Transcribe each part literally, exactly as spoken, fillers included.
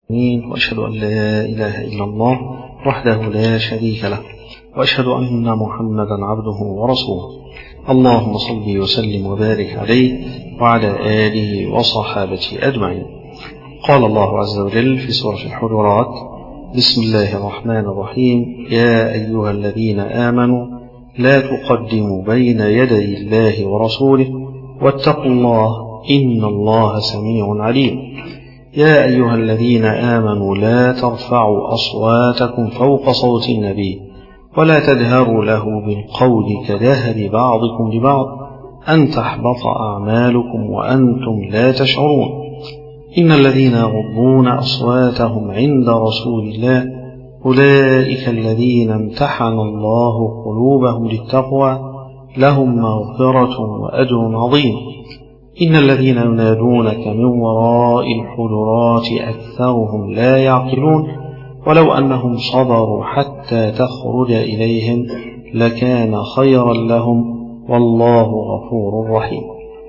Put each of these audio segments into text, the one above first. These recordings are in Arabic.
وأشهد أن لا إله إلا الله وحده لا شريك له، وأشهد أن محمدا عبده ورسوله. اللهم صل وسلم وبارك عليه وعلى آله وصحابته أجمعين. قال الله عز وجل في سورة الحجرات: بسم الله الرحمن الرحيم. يا أيها الذين آمنوا لا تقدموا بين يدي الله ورسوله واتقوا الله إن الله سميع عليم. يا أيها الذين آمنوا لا ترفعوا أصواتكم فوق صوت النبي ولا تجهروا له بالقول كجهر بعضكم لبعض أن تحبط أعمالكم وأنتم لا تشعرون. إن الذين يغضون أصواتهم عند رسول الله أولئك الذين امتحن الله قلوبهم للتقوى لهم مغفرة وأجر عظيم. إن الذين ينادونك من وراء الحجرات أكثرهم لا يعقلون ولو أنهم صبروا حتى تخرج إليهم لكان خيرا لهم والله غفور رحيم.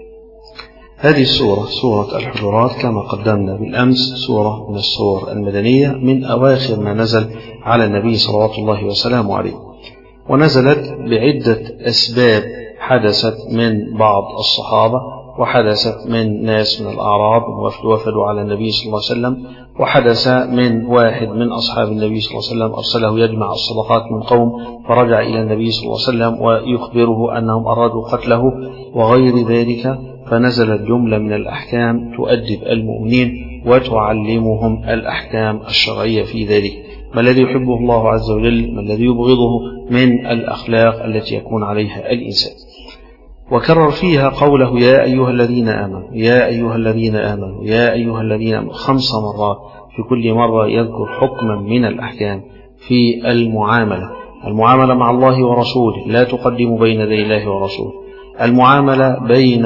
هذه السورة سورة الحجرات كما قدمنا بالأمس سورة من السور المدنية من أواخر ما نزل على النبي صلوات الله وسلامه عليه، ونزلت بعدة أسباب حدثت من بعض الصحابة، وحدثت من ناس من الأعراب وفدوا على النبي صلى الله عليه وسلم، وحدث من واحد من أصحاب النبي صلى الله عليه وسلم أرسله يجمع الصدقات من قوم فرجع إلى النبي صلى الله عليه وسلم ويخبره أنهم أرادوا قتله وغير ذلك. فنزلت جملة من الأحكام تؤدب المؤمنين وتعلمهم الأحكام الشرعية في ذلك، ما الذي يحبه الله عز وجل، ما الذي يبغضه من الأخلاق التي يكون عليها الإنسان. وكرر فيها قوله يا أيها الذين آمنوا يا أيها الذين آمنوا يا أيها الذين آمنوا خمس مرات، في كل مرة يذكر حكما من الأحكام في المعاملة. المعاملة مع الله ورسوله، لا تقدموا بين يدي الله ورسوله. المعاملة بين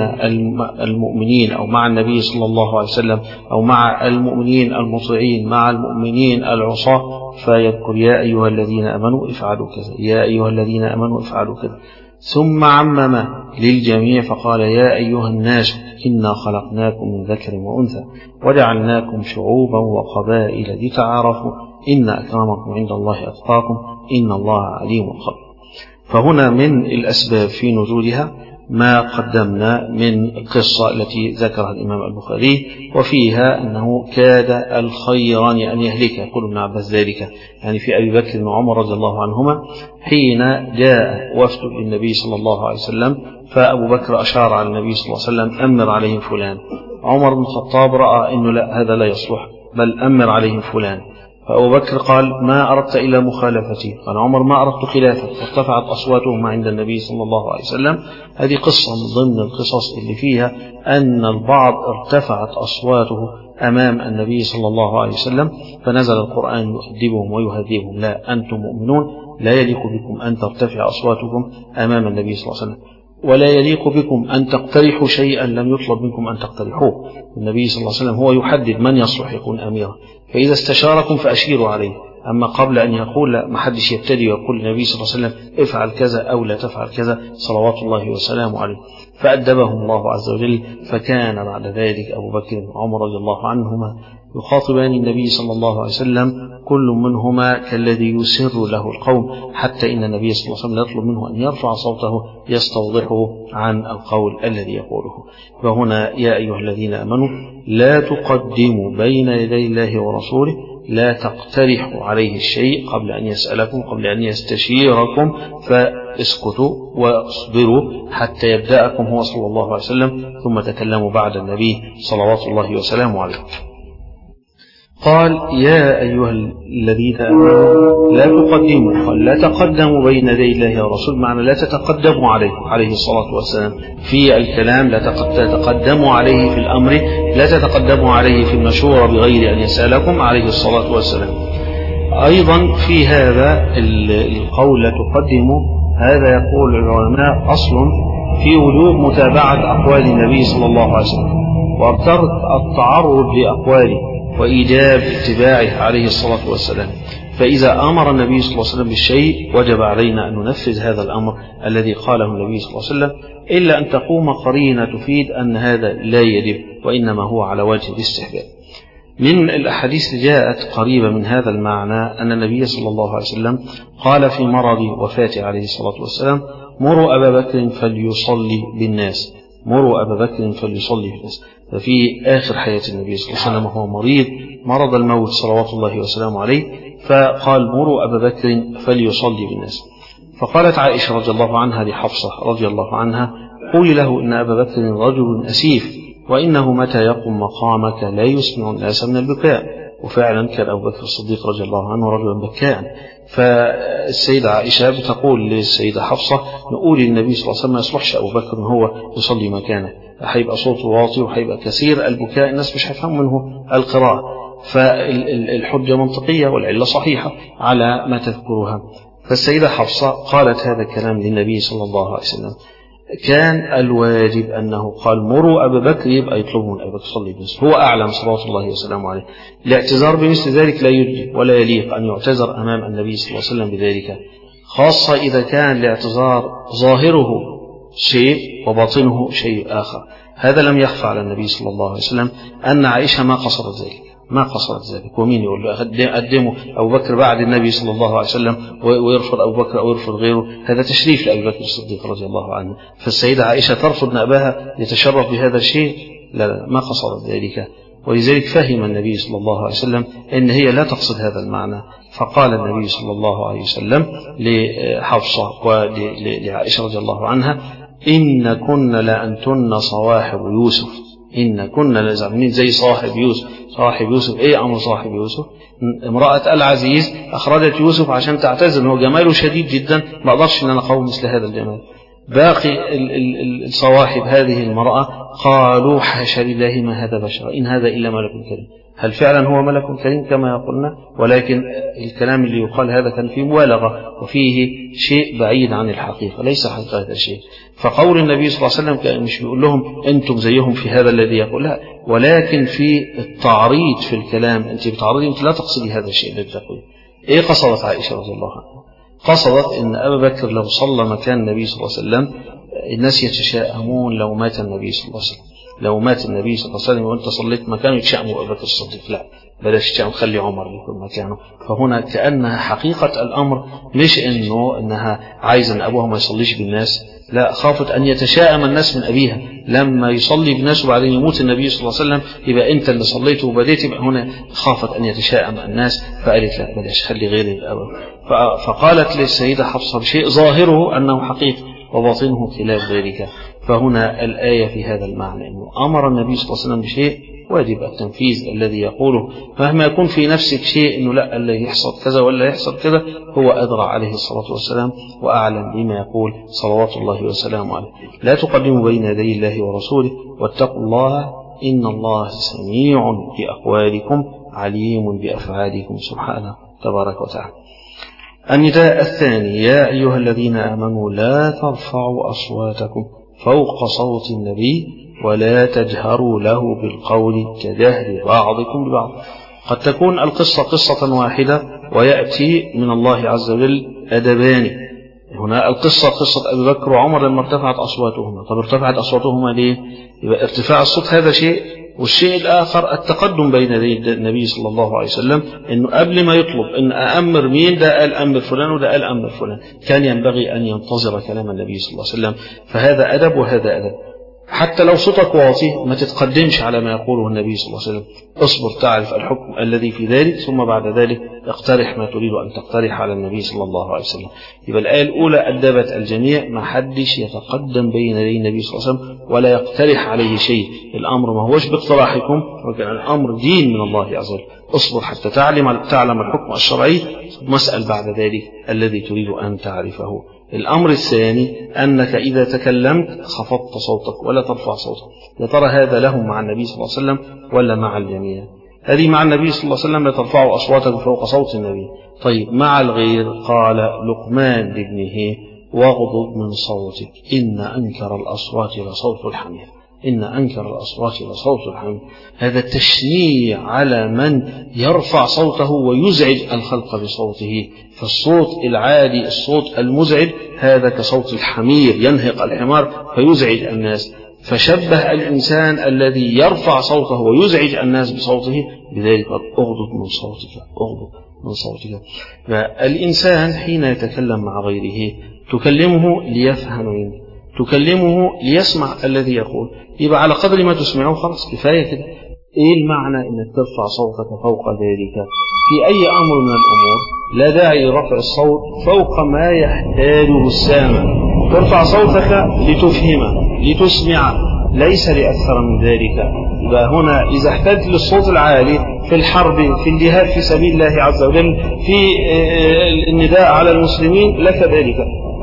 المؤمنين أو مع النبي صلى الله عليه وسلم أو مع المؤمنين المطيعين مع المؤمنين العصاة، فيذكر يا أيها الذين آمنوا افعلوا كذا، يا أيها الذين آمنوا افعلوا كذا. ثم عمم للجميع فقال يا أيها الناس إنا خلقناكم من ذكر وأنثى وجعلناكم شعوبا وقبائل لتعارفوا إن أكرمكم عند الله أتقاكم إن الله عليم خبير. فهنا من الأسباب في نزولها ما قدمنا من القصة التي ذكرها الإمام البخاري، وفيها أنه كاد الخيران أن يهلك، يقول ابن عباس ذلك يعني في أبي بكر وعمر رضي الله عنهما حين جاء وفد للنبي صلى الله عليه وسلم، فأبو بكر أشار على النبي صلى الله عليه وسلم أمر عليهم فلان. عمر بن الخطاب رأى أنه لا، هذا لا يصلح، بل أمر عليهم فلان. فأبو بكر قال ما أردت إلا مخالفتي، قال عمر ما أردت خلافك، فارتفعت أصواتهم عند النبي صلى الله عليه وسلم. هذه قصة من ضمن القصص اللي فيها أن البعض ارتفعت أصواته أمام النبي صلى الله عليه وسلم، فنزل القرآن يؤدبهم ويهذبهم. لا، أنتم مؤمنون لا يليق بكم أن ترتفع أصواتكم أمام النبي صلى الله عليه وسلم، ولا يليق بكم أن تقترحوا شيئا لم يطلب منكم أن تقترحوه. النبي صلى الله عليه وسلم هو يحدد من يصلح يكون أميرا، فإذا استشاركم فأشيروا عليه. أما قبل أن يقول لا، ما حدش يبتدي ويقول النبي صلى الله عليه وسلم افعل كذا أو لا تفعل كذا صلوات الله وسلامه عليه. فأدبهم الله عز وجل، فكان بعد ذلك أبو بكر وعمر رضي الله عنهما يخاطبان النبي صلى الله عليه وسلم كل منهما كالذي يسر له القوم، حتى إن النبي صلى الله عليه وسلم يطلب منه أن يرفع صوته يستوضحه عن القول الذي يقوله. فهنا يا أيها الذين آمنوا لا تقدموا بين يدي الله ورسوله، لا تقترحوا عليه الشيء قبل أن يسألكم، قبل أن يستشيركم، فاسكتوا واصبروا حتى يبدأكم هو صلى الله عليه وسلم، ثم تكلموا بعد النبي صلوات الله وسلامه عليه. قال يا أيها الذين آمنوا لا تقدموا، قال لا تقدموا بين يدي الله ورسوله، معنى لا تتقدموا عليه عليه الصلاة والسلام في الكلام، لا تتقدموا عليه في الأمر، لا تتقدموا عليه في المشورة بغير أن يسألكم عليه الصلاة والسلام. أيضا في هذا القول لا تقدموا، هذا يقول العلماء أصل في وجوب متابعة أقوال النبي صلى الله عليه وسلم وترك التعرض لأقواله وإيجاب اتباعه عليه الصلاة والسلام. فإذا أمر النبي صلى الله عليه وسلم بالشيء وجب علينا أن ننفذ هذا الأمر الذي قاله النبي صلى الله عليه وسلم، إلا أن تقوم قرينة تفيد أن هذا لا يجب وإنما هو على وجه الاستحباب. من الأحاديث جاءت قريبة من هذا المعنى أن النبي صلى الله عليه وسلم قال في مرض وفاته عليه الصلاة والسلام: مروا أبا بكر فليصلي بالناس، مروا أبا بكر فليصلي بالناس. ففي آخر حياة النبي صلى الله عليه وسلم وهو مريض مرض الموت صلوات الله وسلامه عليه، فقال: مروا أبا بكر فليصلي بالناس. فقالت عائشة رضي الله عنها لحفصة رضي الله عنها: قولي له إن أبا بكر رجل أسيف، وإنه متى يقوم مقامك لا يسمع الناس من البكاء. وفعلا كان أبو بكر الصديق رضي الله عنه رجلا بكاء. فالسيدة عائشة بتقول للسيدة حفصة: نقول للنبي صلى الله عليه وسلم ما يصلحش أبو بكر هو يصلي مكانه، هيبقى صوته واطي وهيبقى كثير البكاء، الناس مش هيفهموا منه القراءة. فالحجة منطقية والعلة صحيحة على ما تذكرها. فالسيدة حفصة قالت هذا الكلام للنبي صلى الله عليه وسلم. كان الواجب أنه قال: مروا أبا بكر، يبقى يطلبوا من أبي بكر يصلي بالناس، هو أعلم صلوات الله وسلامه عليه. الاعتذار بمثل ذلك لا يجدي ولا يليق أن يعتذر أمام النبي صلى الله عليه وسلم بذلك، خاصة إذا كان الاعتذار ظاهره شيء وباطنه شيء آخر. هذا لم يخفى على النبي صلى الله عليه وسلم أن عائشة ما قصرت ذلك، ما قصرت ذلك. ومين يقول له قدموا أبو بكر بعد النبي صلى الله عليه وسلم ويرفض أبو بكر أو يرفض غيره؟ هذا تشريف لأبي بكر الصديق رضي الله عنه. فالسيدة عائشة ترفض أباها يتشرف بهذا الشيء؟ لا لا، ما قصرت ذلك. ولذلك فهم النبي صلى الله عليه وسلم أن هي لا تقصد هذا المعنى. فقال النبي صلى الله عليه وسلم لحفصة ولعائشة رضي الله عنها: إن كن لأنتن صواحب يوسف، إن كنا لزعمين زي صاحب يوسف. صاحب يوسف إيه أمر صاحب يوسف؟ امرأة العزيز أخرجت يوسف عشان تعتذر، هو جماله شديد جدا، ما أقدرش أن أنا أقوم مثل هذا الجمال. باقي الصواحب هذه المرأة قالوا: حاشا لله ما هذا بشر، إن هذا إلا ملك كريم. هل فعلا هو ملك كريم كما يقولنا؟ ولكن الكلام اللي يقال هذا كان فيه مبالغة وفيه شيء بعيد عن الحقيقة، ليس حقيقة هذا الشيء. فقول النبي صلى الله عليه وسلم كان مش بيقول لهم أنتم زيهم في هذا الذي يقول، لا، ولكن في التعريض في الكلام. أنت بتعرضي، أنت لا تقصدي هذا الشيء الذي تقول. إيه قصدت عائشة رضي الله عنها؟ قصدت أن أبا بكر لو صلى مكان النبي صلى الله عليه وسلم الناس يتشائمون لو مات النبي صلى الله عليه وسلم. لو مات النبي صلى الله عليه وسلم وأنت صليت مكانه يتشائموا أبا بكر الصديق، لا، بلاش تشائم، خلي عمر يكون مكانه. فهنا كأنها حقيقة الأمر مش إنه إنها عايزة أن أبوها ما يصليش بالناس، لا، خافت أن يتشائم الناس من أبيها لما يصلي بالناس وبعدين يموت النبي صلى الله عليه وسلم، يبقى أنت اللي صليته وبديت، يبقى هنا خافت أن يتشائم الناس، فقالت لا، بلاش، خلي غيري الأول. فقالت للسيدة حفصة بشيء ظاهره أنه حقيقي وباطنه خلاف ذلك. فهنا الآية في هذا المعنى أنه أمر النبي صلى الله عليه وسلم بشيء واجب التنفيذ الذي يقوله، مهما يكون في نفسك شيء أنه لا، اللي يحصل كذا ولا يحصل كذا، هو أدرى عليه الصلاة والسلام وأعلم بما يقول صلوات الله وسلامه عليه. لا تقدموا بين يدي الله ورسوله واتقوا الله إن الله سميع بأقوالكم عليم بأفعالكم سبحانه تبارك وتعالى. النداء الثاني: يا أيها الذين آمنوا لا ترفعوا أصواتكم فوق صوت النبي ولا تجهروا له بالقول كجهر بعضكم لبعض. قد تكون القصة قصة واحدة ويأتي من الله عز وجل أدبان. هنا القصة قصة أبي بكر وعمر لما ارتفعت أصواتهما. طب ارتفعت أصواتهما ليه؟ يبقى ارتفاع الصوت هذا شيء، والشيء الآخر التقدم بين يدي النبي صلى الله عليه وسلم، إنه قبل ما يطلب إن أأمر مين، ده قال أمر فلان وده قال أمر فلان، كان ينبغي أن ينتظر كلام النبي صلى الله عليه وسلم. فهذا أدب وهذا أدب. حتى لو صوتك واطي ما تتقدمش على ما يقوله النبي صلى الله عليه وسلم، اصبر تعرف الحكم الذي في ذلك، ثم بعد ذلك اقترح ما تريد أن تقترح على النبي صلى الله عليه وسلم. يبقى الآية الأولى أدبت الجميع، ما حدش يتقدم بين يدي النبي صلى الله عليه وسلم ولا يقترح عليه شيء. الأمر ما هوش باقتراحكم، ولكن الأمر دين من الله عز وجل. اصبر حتى تعلم تعلم الحكم الشرعي، ثم اسأل بعد ذلك الذي تريد أن تعرفه. الأمر الثاني أنك إذا تكلمت خفضت صوتك ولا ترفع صوتك. يا ترى هذا له مع النبي صلى الله عليه وسلم ولا مع الجميع؟ هذه مع النبي صلى الله عليه وسلم: لا ترفعوا أصواتكم فوق صوت النبي. طيب مع الغير قال لقمان لابنه: واغضض من صوتك إن أنكر الأصوات لصوت الحمير، إن أنكر الأصوات لصوت الحمير. هذا التشنيع على من يرفع صوته ويزعج الخلق بصوته. فالصوت العالي، الصوت المزعج، هذا كصوت الحمير، ينهق الحمار فيزعج الناس. فشبه الإنسان الذي يرفع صوته ويزعج الناس بصوته بذلك أغضض من صوتك أغضض من صوتك. فالإنسان حين يتكلم مع غيره تكلمه ليفهم منه، تكلمه ليسمع الذي يقول، يبقى على قدر ما تسمعه خلاص كفاية كده. إيه المعنى إنك ترفع صوتك فوق ذلك في أي أمر من الأمور؟ لا داعي لرفع الصوت فوق ما يحتاجه السامع. ترفع صوتك لتفهم لتسمع، ليس لأكثر من ذلك. يبقى هنا إذا احتاج للصوت العالي في الحرب، في الجهاد في سبيل الله عز وجل، في النداء على المسلمين، لك ذلك.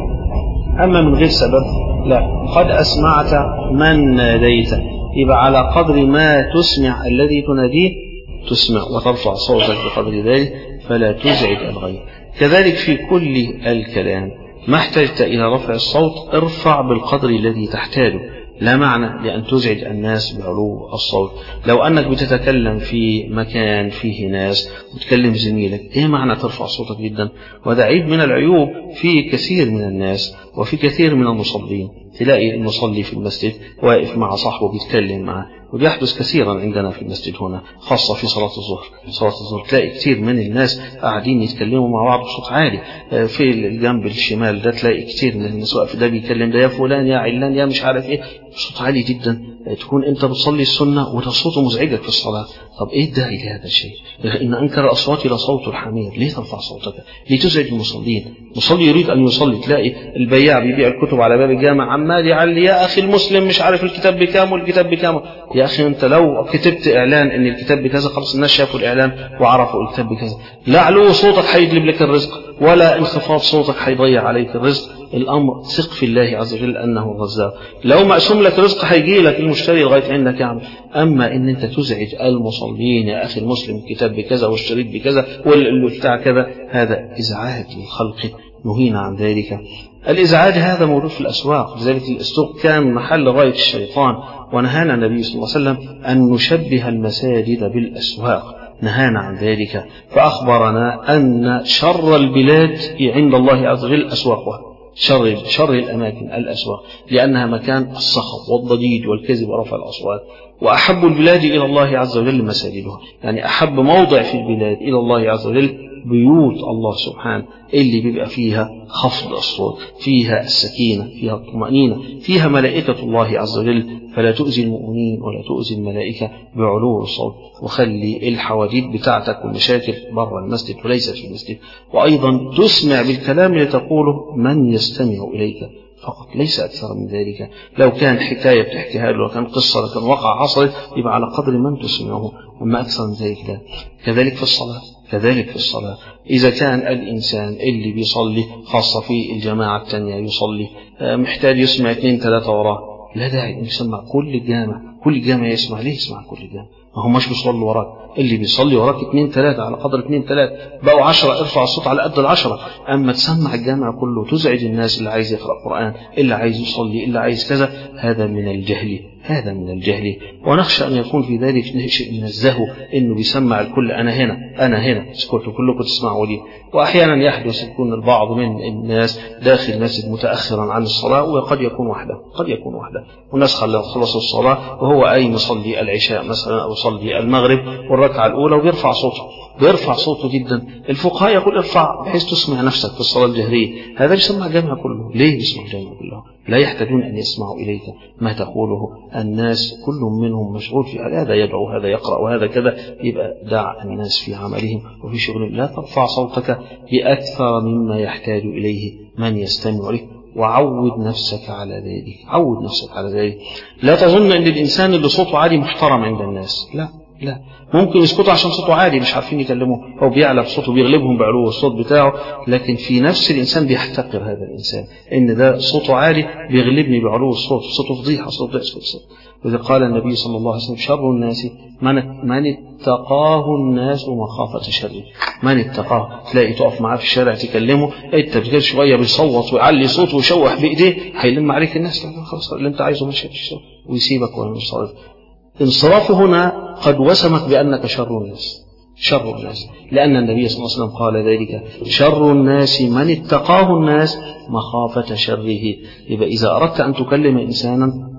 أما من غير سبب لا، قد أسمعت من ناديت، يبقى على قدر ما تسمع الذي تناديه تسمع وترفع صوتك بقدر ذلك فلا تزعج الغير. كذلك في كل الكلام ما احتجت إلى رفع الصوت ارفع بالقدر الذي تحتاجه، لا معنى لأن تزعج الناس بعلو الصوت. لو أنك بتتكلم في مكان فيه ناس وتكلم زميلك، إيه معنى ترفع صوتك جدا؟ وده عيب من العيوب في كثير من الناس وفي كثير من المصلين. تلاقي المصلي في المسجد واقف مع صاحبه بيتكلم معه، وبيحدث كثيرا عندنا في المسجد هنا خاصة في صلاة الظهر. صلاة الظهر تلاقي كثير من الناس قاعدين يتكلموا مع بعض بصوت عالي. في الجنب الشمال ده تلاقي كثير من الناس واقف، ده بيكلم ده يا فلان يا علان يا مش عارف ايه بصوت عالي جدا. تكون انت بتصلي السنة وده صوته مزعجك في الصلاة. طب ايه الداعي لهذا الشيء؟ إن أنكر الأصوات لصوت الحمير. ليه ترفع صوتك؟ لتزعج المصلين. مصلي يريد أن يصلي، تلاقي البياع بيبيع الكتب على باب الجامع عمال يعلي يا أخي المسلم مش عارف الكتاب بكام والكتاب بكام. يا أخي أنت لو كتبت إعلان إن الكتاب بكذا خلاص الناس شافوا الإعلان وعرفوا الكتاب بكذا. لا علو صوتك حيجلب لك الرزق ولا انخفاض صوتك حيضيع عليك الرزق. الأمر ثق في الله عز وجل أنه الرزاق. لو مقسوم لك رزق هيجي لك المشتري لغاية عندك يعمل. أما إن أنت تزعج المصلين يا أخي المسلم كتاب بكذا واشتريت بكذا والبتاع كذا، هذا إزعاج للخلق نهينا عن ذلك. الإزعاج هذا موجود في الأسواق، لذلك السوق كان محل غاية الشيطان، ونهانا النبي صلى الله عليه وسلم أن نشبه المساجد بالأسواق، نهانا عن ذلك. فأخبرنا أن شر البلاد عند الله عز وجل أسواقها، شر شر الأماكن الأسواق، لأنها مكان الصخب والضجيج والكذب ورفع الأصوات. وأحب البلاد إلى الله عز وجل مساجدها، يعني أحب موضع في البلاد إلى الله عز وجل بيوت الله سبحانه اللي بيبقى فيها خفض الصوت، فيها السكينة، فيها الطمأنينة، فيها ملائكة الله عز وجل، فلا تؤذي المؤمنين ولا تؤذي الملائكة بعلو الصوت. وخلي الحواديت بتاعتك والمشاكل بره المسجد وليس في المسجد. وأيضا تسمع بالكلام اللي تقوله من يستمع إليك فقط، ليس أكثر من ذلك. لو كان حكاية بتحكيها له، لو كان قصة، لو كان وقع حصل، يبقى على قدر من تسمعه، أما أكثر من ذلك لا. كذلك في الصلاة، كذلك في الصلاة إذا كان الإنسان اللي بيصلي خاصة في الجماعة الثانية يصلي محتاج يسمع اثنين ثلاثة وراه، لا داعي أن يسمع كل الجامع، كل الجامع يسمع. ليه يسمع كل الجامع؟ ما هم مش بيصلوا وراك، اللي بيصلي وراك اثنين ثلاثة على قدر اثنين ثلاثة، بقوا عشرة ارفع الصوت على قد العشرة. أما تسمع الجامع كله تزعج الناس، اللي عايز يقرأ قرآن، اللي عايز يصلي، اللي عايز كذا، هذا من الجهل، هذا من الجهل. ونخشى أن يكون في ذلك شيء من الزهو، إنه بيسمع الكل أنا هنا أنا هنا اسكتوا كلكم تسمعوا لي. وأحيانا يحدث يكون البعض من الناس داخل المسجد متأخرا عن الصلاة، وقد يكون وحده، قد يكون وحده، والناس خلصوا الصلاة وهو أي مصلي العشاء مثلا أو صلي المغرب والركعة الأولى وبيرفع صوته، بيرفع صوته جدا. الفقهاء يقول ارفع بحيث تسمع نفسك في الصلاة الجهرية. هذا بيسمع الجامع كله. ليه بيسمع الجامع كله؟ لا يحتاجون أن يسمعوا إليك ما تقوله. الناس كل منهم مشغول في هذا يدعو هذا يقرأ وهذا كذا، يبقى دع الناس في عملهم وفي شغلهم. لا ترفع صوتك بأكثر مما يحتاج إليه من يستمع لك، وعود نفسك على ذلك، عود نفسك على ذلك. لا تظن أن الإنسان اللي صوته عالي محترم عند الناس، لا لا، ممكن يسكتوا عشان صوته عالي مش عارفين يكلموه، أو بيعلى بصوته بيغلبهم بعلو الصوت بتاعه، لكن في نفس الإنسان بيحتقر هذا الإنسان، إن ده صوته عالي بيغلبني بعلو الصوت، صوته فضيحة، صوته اسكت صوت. وإذا قال النبي صلى الله عليه وسلم شر الناس من من اتقاه الناس مخافة شره. من اتقاه، تلاقي تقف معاه في الشارع تكلمه، انت بتجيب شويه بيصوت ويعلي صوته ويشوح بايديه، هيلم عليك الناس، خلاص اللي انت عايزه ماشي ويسيبك وينصرف. انصرافه هنا قد وسمك بأنك شر الناس، شر الناس، لأن النبي صلى الله عليه وسلم قال ذلك شر الناس من اتقاه الناس مخافة شره. يبقى إذا أردت أن تكلم إنسانا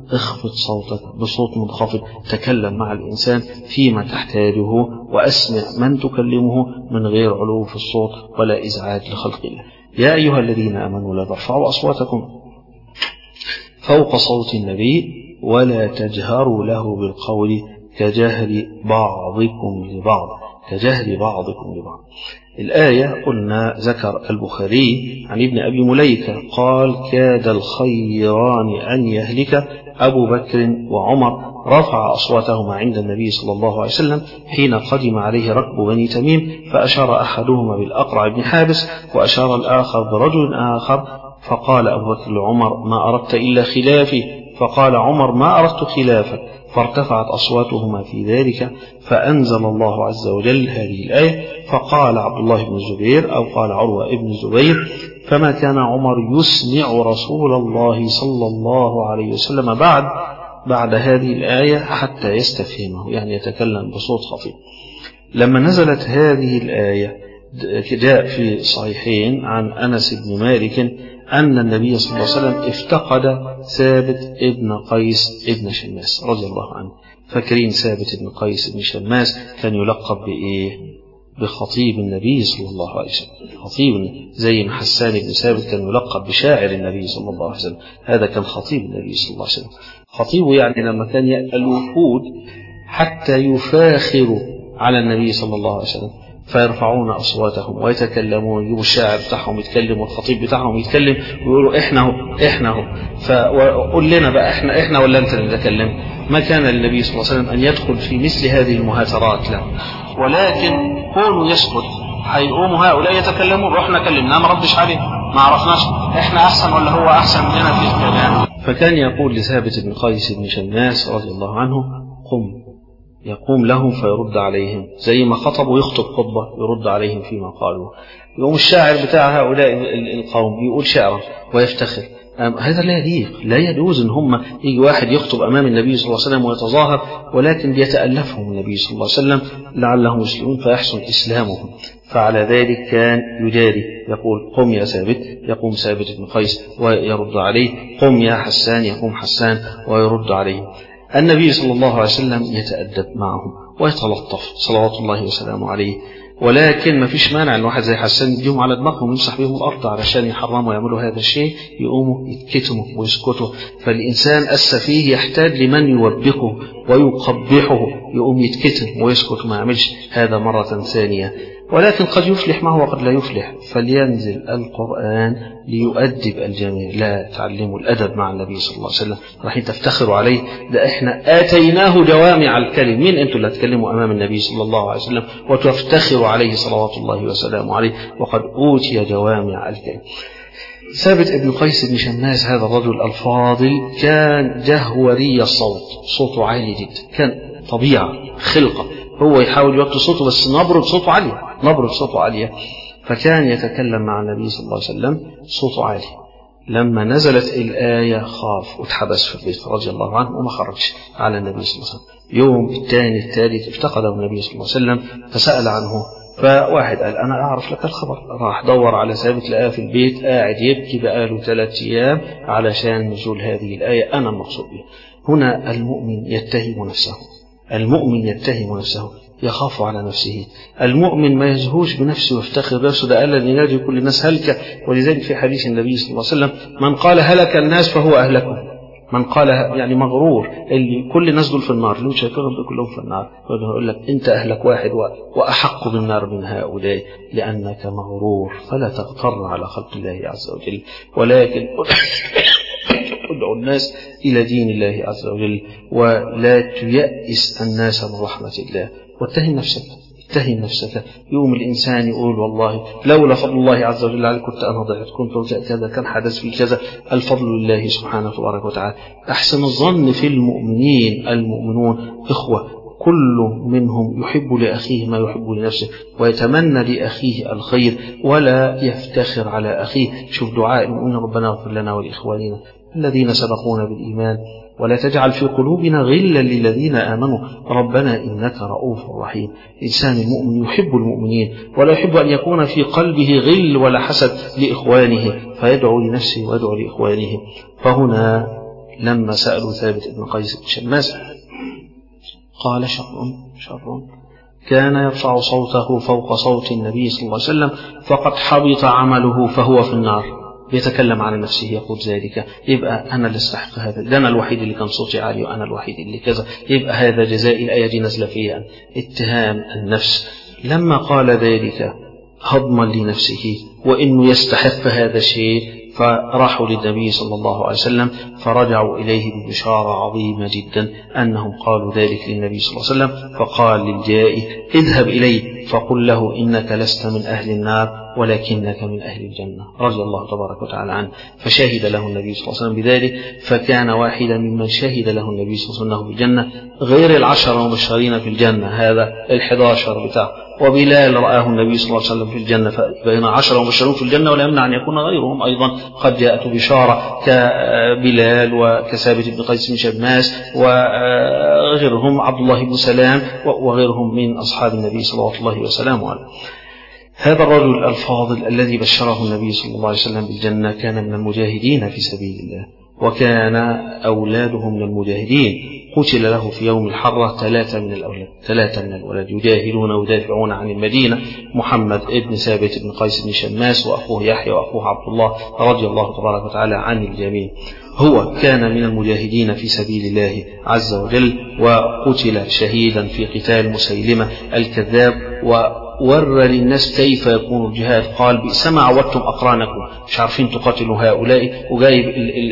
اخفض صوتك بصوت منخفض، تكلم مع الإنسان فيما تحتاجه، وأسمع من تكلمه من غير علو في الصوت ولا إزعاج لخلق الله. يا أيها الذين آمنوا لا ترفعوا أصواتكم فوق صوت النبي ولا تجهروا له بالقول كجهر بعضكم لبعض كجهر بعضكم لبعض. الآية قلنا ذكر البخاري عن ابن أبي مليكة قال كاد الخيران أن يهلك أبو بكر وعمر، رفع أصواتهما عند النبي صلى الله عليه وسلم حين قدم عليه ركب بني تميم، فأشار أحدهما بالأقرع بن حابس وأشار الآخر برجل آخر، فقال أبو بكر لعمر ما أردت إلا خلافي، فقال عمر ما أردت خلافك، فارتفعت أصواتهما في ذلك، فأنزل الله عز وجل هذه الآية. فقال عبد الله بن الزبير أو قال عروة بن الزبير فما كان عمر يسمع رسول الله صلى الله عليه وسلم بعد بعد هذه الآية حتى يستفهمه، يعني يتكلم بصوت خفيف. لما نزلت هذه الآية جاء في الصحيحين عن أنس بن مالك أن النبي صلى الله عليه وسلم افتقد ثابت ابن قيس ابن شماس رضي الله عنه. فاكرين ثابت ابن قيس ابن شماس كان يلقب بإيه؟ بخطيب النبي صلى الله عليه وسلم. خطيب زي ما حسان بن ثابت كان يلقب بشاعر النبي صلى الله عليه وسلم، هذا كان خطيب النبي صلى الله عليه وسلم. خطيبه يعني لما كان يأتي الوفود حتى يفاخروا على النبي صلى الله عليه وسلم فيرفعون أصواتهم ويتكلمون، يجيبوا الشاعر بتاعهم يتكلم والخطيب بتاعهم يتكلم ويقولوا إحنا هو إحنا هو فقول لنا بقى إحنا إحنا ولا أنت اللي تكلم. ما كان للنبي صلى الله عليه وسلم أن يدخل في مثل هذه المهاترات، لا، ولكن كونوا يسكت. هيقوموا هؤلاء يتكلمون، رحنا كلمنا ما ردش عليه، ما عرفناش إحنا أحسن ولا هو أحسن مننا في الكلام. فكان يقول لثابت بن قيس بن شماس رضي الله عنه قم، يقوم لهم فيرد عليهم زي ما خطب ويخطب خطبة يرد عليهم فيما قالوا. يقوم الشاعر بتاع هؤلاء القوم يقول شعرا ويفتخر، هذا لا يليق، لا يجوز ان هم يجي واحد يخطب امام النبي صلى الله عليه وسلم ويتظاهر، ولكن بيتألفهم النبي صلى الله عليه وسلم لعلهم مسلمون فيحسن اسلامهم. فعلى ذلك كان يجاري يقول قم يا ثابت، يقوم ثابت بن قيس ويرد عليه، قم يا حسان، يقوم حسان ويرد عليه. النبي صلى الله عليه وسلم يتأدب معهم ويتلطف صلوات الله وسلامه عليه، ولكن ما فيش مانع ان واحد زي حسان يديهم على دماغهم ويمسح بهم الارض علشان يحرموا يعملوا هذا الشيء، يقوموا يتكتموا ويسكتوا. فالانسان السفيه يحتاج لمن يوبخه ويقبحه، يقوم يتكتم ويسكت وما يعملش هذا مرة ثانية. ولكن قد يفلح معه وقد لا يفلح، فلينزل القرآن ليؤدب الجميع. لا تعلموا الأدب مع النبي صلى الله عليه وسلم، راح تفتخروا عليه، ده احنا آتيناه جوامع الكلم. مين انتوا اللي تكلموا أمام النبي صلى الله عليه وسلم وتفتخروا عليه صلوات الله وسلامه عليه وقد أوتي جوامع الكلم. ثابت ابن قيس بن شماس هذا الرجل الفاضل كان جهوري الصوت، صوته عالي جدا، كان طبيعة خلقة، هو يحاول يوطي صوته بس نبرة صوته عالية، نبرة صوته عالية. فكان يتكلم مع النبي صلى الله عليه وسلم صوته عالي. لما نزلت الآية خاف واتحبس في البيت رضي الله عنه وما خرجش على النبي صلى الله عليه وسلم. يوم الثاني الثالث افتقده النبي صلى الله عليه وسلم فسأل عنه، فواحد قال أنا أعرف لك الخبر. راح دور على ثابت لقاه في البيت قاعد يبكي بقاله ثلاث أيام علشان نزول هذه الآية. أنا المقصود بها هنا المؤمن يتهم نفسه، المؤمن يتهم نفسه، يخاف على نفسه. المؤمن ما يزهوش بنفسه ويفتخر بنفسه، ده قال ينادي كل الناس هلكة. ولذلك في حديث النبي صلى الله عليه وسلم من قال هلك الناس فهو أهلكهم، من قال يعني مغرور اللي كل الناس دول في النار، اللي شايفينهم دول كلهم في النار، يقول لك انت أهلك واحد وأحق بالنار من هؤلاء لأنك مغرور. فلا تغتر على خلق الله عز وجل، ولكن ادعو الناس إلى دين الله عز وجل، ولا تيأس الناس من رحمة الله، واتهم نفسك، اتهم نفسك. يوم الإنسان يقول والله لولا فضل الله عز وجل عليك كنت أنا ضعت، كنت كذا، كان حدث في كذا. الفضل لله سبحانه تبارك وتعالى. أحسن الظن في المؤمنين، المؤمنون إخوة، كل منهم يحب لأخيه ما يحب لنفسه ويتمنى لأخيه الخير ولا يفتخر على أخيه. شوف دعاء المؤمنين ربنا اغفر لنا ولإخواننا الذين سبقونا بالإيمان ولا تجعل في قلوبنا غلا للذين آمنوا ربنا إنك رؤوف رحيم. الإنسان المؤمن يحب المؤمنين ولا يحب أن يكون في قلبه غل ولا حسد لإخوانه، فيدعو لنفسه ويدعو لإخوانه. فهنا لما سألوا ثابت بن قيس بن شماس قال شر شر كان يرفع صوته فوق صوت النبي صلى الله عليه وسلم فقد حبط عمله فهو في النار. بيتكلم عن نفسه يقول ذلك، يبقى أنا اللي استحق هذا، ده أنا الوحيد اللي كان صوتي عالي وأنا الوحيد اللي كذا، يبقى هذا جزاء. الآية دي نزل فيها اتهام النفس. لما قال ذلك هضما لنفسه وإنه يستحق هذا الشيء فراحوا للنبي صلى الله عليه وسلم فرجعوا إليه ببشارة عظيمة جدا أنهم قالوا ذلك للنبي صلى الله عليه وسلم. فقال للجائي اذهب إليه فقل له إنك لست من أهل النار ولكنك من أهل الجنة، رضي الله تبارك وتعالى عنه. فشهد له النبي صلى الله عليه وسلم بذلك، فكان واحدا ممن شهد له النبي صلى الله عليه وسلم بالجنة غير العشرة المبشرين في الجنة، هذا الحداشر بتاعه. وبلال رآه النبي صلى الله عليه وسلم في الجنة، فبين عشرة مبشرون في الجنة ولا يمنع أن يكون غيرهم أيضا قد جاءت بشارة كبلال وكثابت بن قيس بن شماس وغيرهم عبد الله بن سلام وغيرهم من أصحاب النبي صلى الله عليه وسلم. هذا الرجل الفاضل الذي بشره النبي صلى الله عليه وسلم بالجنة كان من المجاهدين في سبيل الله، وكان أولاده من المجاهدين. قتل له في يوم الحرة ثلاثة من الأولاد، ثلاثة من الأولاد يجاهدون ويدافعون عن المدينة، محمد ابن ثابت بن قيس بن شماس وأخوه يحيى وأخوه عبد الله، رضي الله تبارك وتعالى عن الجميع. هو كان من المجاهدين في سبيل الله عز وجل، وقتل شهيدا في قتال مسيلمة الكذاب، وورى للناس كيف يكون الجهاد. قال بئس ما عودتم أقرانكم، مش عارفين تقاتلوا هؤلاء، وجايب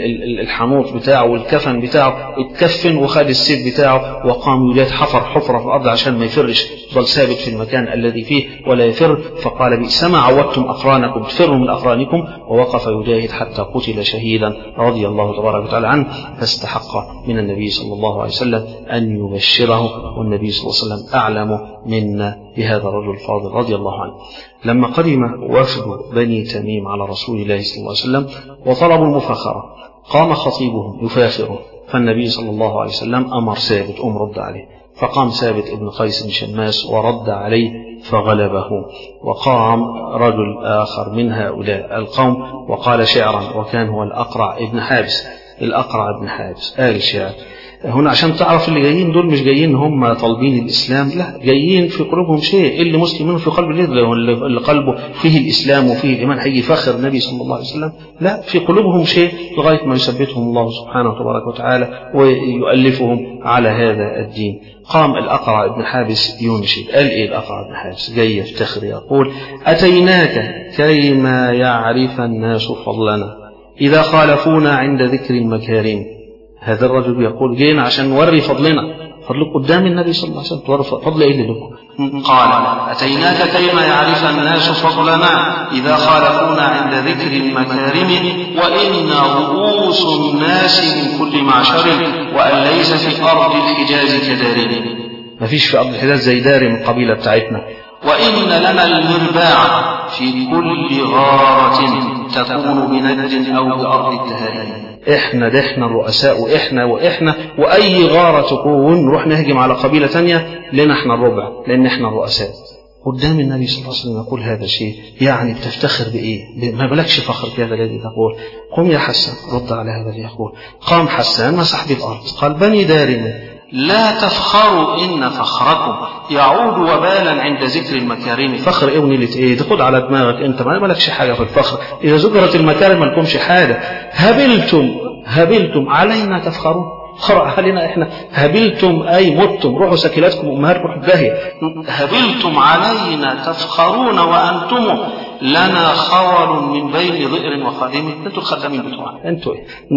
الحنوط بتاعه والكفن بتاعه اتكفن وخد السيف بتاعه وقام يجاهد، حفر حفرة في الأرض عشان ما يفرش، ظل ثابت في المكان الذي فيه ولا يفر. فقال بئس ما عودتم أقرانكم، تفروا من أقرانكم، ووقف يجاهد حتى قتل شهيدا رضي الله تبارك وتعالى عنه. فاستحق من النبي صلى الله عليه وسلم أن يبشره، والنبي صلى الله عليه وسلم أعلم منا بهذا الرجل الفاضل رضي الله عنه. لما قدم وفد بني تميم على رسول الله صلى الله عليه وسلم وطلبوا المفاخرة، قام خطيبهم يفاخره، فالنبي صلى الله عليه وسلم أمر ثابت أم رد عليه، فقام ثابت ابن قيس بن شماس ورد عليه فغلبه. وقام رجل آخر من هؤلاء القوم وقال شعرا، وكان هو الأقرع ابن حابس، الأقرع ابن حابس قال شعر. هنا عشان تعرف اللي جايين دول مش جايين هم طالبين الإسلام، لا، جايين في قلوبهم شيء. اللي مسلمين في قلب اللي قلبه فيه الإسلام وفيه الإيمان هيجي فخر النبي صلى الله عليه وسلم، لا، في قلوبهم شيء لغاية ما يثبتهم الله سبحانه وتبارك وترى ويؤلفهم على هذا الدين. قام الأقرع ابن حابس ينشد، قال إيه الأقرع ابن حابس؟ جاي يفتخر يقول أتيناك كيما يعرف الناس فضلنا إذا خالفونا عند ذكر المكارم. هذا الرجل يقول جينا عشان نوري فضلنا، فضلك قدام النبي صلى الله عليه وسلم، توري فضل ايه لكم؟ قال أتيناك كيما يعرف الناس فضلنا إذا خالفونا عند ذكر المكارم، وإنا رؤوس الناس من كل معشر، وأن ليس في أرض الحجاز كدار. ما فيش في أرض الحجاز زي دار من القبيلة بتاعتنا. وإن لنا المرباع في كل غارة تكون بنجد أو بأرض التهارين. احنا ده احنا الرؤساء، واحنا واحنا واي غارة تكون نروح نهجم على قبيلة تانية لنا احنا الربع، لان احنا الرؤساء. قدام النبي صلى الله عليه وسلم يقول هذا الشيء، يعني بتفتخر بايه؟ ما بلكش فخر في هذا الذي تقول. قم يا حسان رد على هذا الذي يقول. قام حسان مسح بالارض قال بني دارنا لا تفخروا إن فخركم يعود وبالا عند ذكر المكارم. فخر ايه ونيلة ايه؟ تاخد على دماغك انت، ما مالكش حاجة في الفخر. اذا ذكرت المكارم ما لكمش حاجة. هبلتم هبلتم علينا تفخرون، خرق علينا احنا. هبلتم اي متم، روحوا سكيلاتكم امهات روحوا داهية. هبلتم علينا تفخرون وانتم لنا خول من بين ضئر وخادم. انتوا الخدامين بتوعنا، انتوا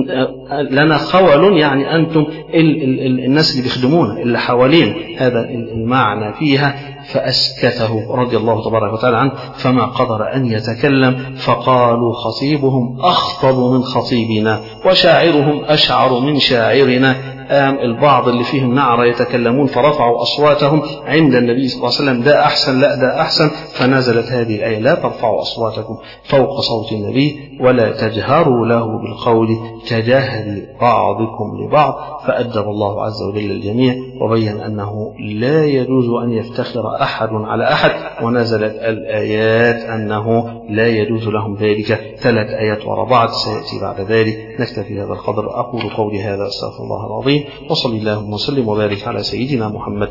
لنا خول يعني انتم ال ال ال الناس اللي بيخدمونا اللي حوالين. هذا المعنى فيها. فأسكته رضي الله تبارك وتعالى عنه، فما قدر أن يتكلم. فقالوا خطيبهم أخطب من خطيبنا وشاعرهم أشعر من شاعرنا. آم البعض اللي فيهم نعرة يتكلمون فرفعوا أصواتهم عند النبي صلى الله عليه وسلم، ده أحسن لا ده أحسن. فنزلت هذه الآية لا ترفعوا أصواتكم فوق صوت النبي ولا تجهروا له بالقول كجهر بعضكم لبعض. فأدب الله عز وجل الجميع وبين أنه لا يجوز أن يفتخر أحد على أحد، ونزلت الآيات أنه لا يجوز لهم ذلك. ثلاث آيات وراء بعض سيأتي بعد ذلك. نكتفي هذا القدر. أقول قولي هذا، أستغفر الله العظيم، وصلى الله وسلم وبارك على سيدنا محمد